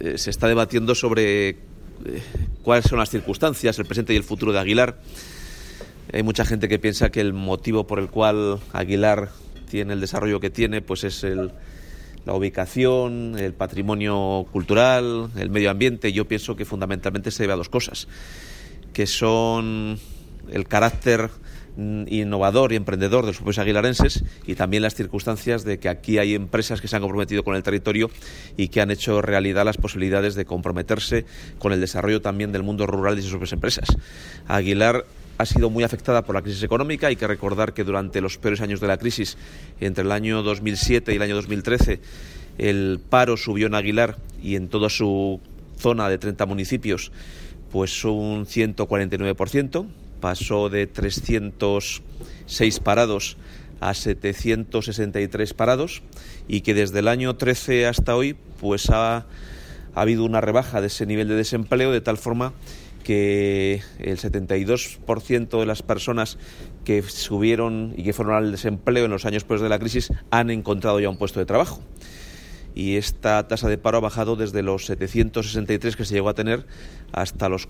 se está debatiendo sobre cuáles son las circunstancias, el presente y el futuro de Aguilar. Hay mucha gente que piensa que el motivo por el cual Aguilar tiene el desarrollo que tiene, pues es la ubicación, el patrimonio cultural, el medio ambiente. Yo pienso que fundamentalmente se debe a dos cosas, que son el carácter innovador y emprendedor de los propios aguilarenses y también las circunstancias de que aquí hay empresas que se han comprometido con el territorio y que han hecho realidad las posibilidades de comprometerse con el desarrollo también del mundo rural y de sus propias empresas. Aguilar ha sido muy afectada por la crisis económica. Hay que recordar que durante los peores años de la crisis, entre el año 2007 y el año 2013, el paro subió en Aguilar y en toda su zona de 30 municipios pues un 149%, pasó de 306 parados a 763 parados y que desde el año 13 hasta hoy pues ha habido una rebaja de ese nivel de desempleo, de tal forma que el 72% de las personas que subieron y que fueron al desempleo en los años después de la crisis han encontrado ya un puesto de trabajo. Y esta tasa de paro ha bajado desde los 763 que se llegó a tener hasta los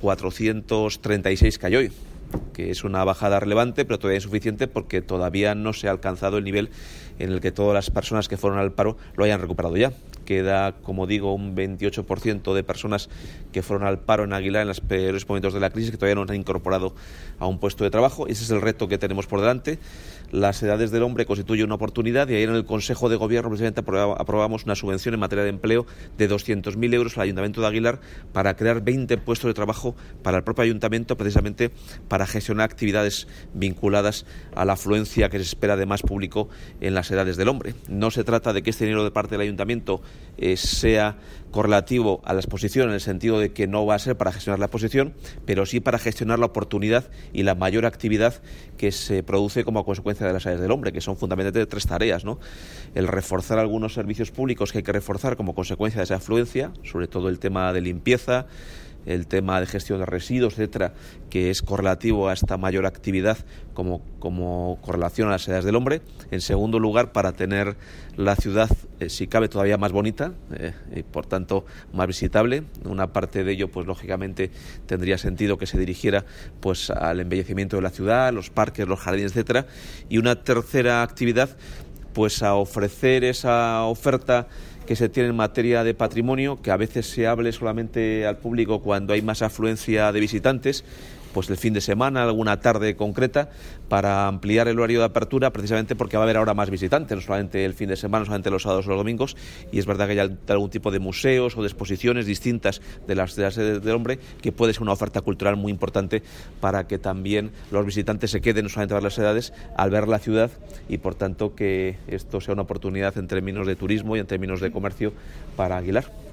436 que hay hoy, que es una bajada relevante, pero todavía insuficiente porque todavía no se ha alcanzado el nivel en el que todas las personas que fueron al paro lo hayan recuperado ya. Queda, como digo, un 28% de personas que fueron al paro en Aguilar en los peores momentos de la crisis que todavía no se han incorporado a un puesto de trabajo. Ese es el reto que tenemos por delante. Las edades del hombre constituyen una oportunidad y ayer en el Consejo de Gobierno precisamente aprobamos una subvención en materia de empleo de 200.000 euros al Ayuntamiento de Aguilar para crear 20 puestos de trabajo para el propio Ayuntamiento, precisamente para gestionar actividades vinculadas a la afluencia que se espera de más público en las edades del hombre. No se trata de que este dinero de parte del Ayuntamiento sea correlativo a la exposición, en el sentido de que no va a ser para gestionar la exposición, pero sí para gestionar la oportunidad y la mayor actividad que se produce como consecuencia de las edades del hombre, que son fundamentalmente tres tareas, ¿no? El reforzar algunos servicios públicos que hay que reforzar como consecuencia de esa afluencia, sobre todo el tema de limpieza, el tema de gestión de residuos, etcétera, que es correlativo a esta mayor actividad como correlación a las edades del hombre. En segundo lugar, para tener la ciudad, si cabe, todavía más bonita y por tanto más visitable. Una parte de ello, pues lógicamente tendría sentido que se dirigiera pues al embellecimiento de la ciudad, los parques, los jardines, etcétera. Y una tercera actividad, pues a ofrecer esa oferta que se tiene en materia de patrimonio, que a veces se hable solamente al público cuando hay más afluencia de visitantes, pues el fin de semana, alguna tarde concreta, para ampliar el horario de apertura, precisamente porque va a haber ahora más visitantes, no solamente el fin de semana, no solamente los sábados o los domingos, y es verdad que hay algún tipo de museos o de exposiciones distintas de las sedes del hombre, que puede ser una oferta cultural muy importante para que también los visitantes se queden, no solamente a ver las edades, al ver la ciudad, y por tanto que esto sea una oportunidad en términos de turismo y en términos de comercio para Aguilar.